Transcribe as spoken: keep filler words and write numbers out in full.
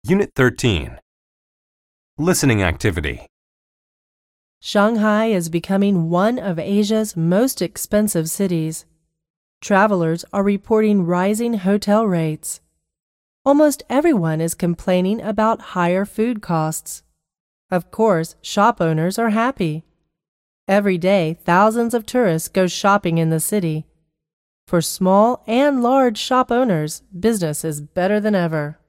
Unit thirteen. Listening activity. Shanghai is becoming one of Asia's most expensive cities. Travelers are reporting rising hotel rates. Almost everyone is complaining about higher food costs. Of course, shop owners are happy. Every day, thousands of tourists go shopping in the city. For small and large shop owners, business is better than ever.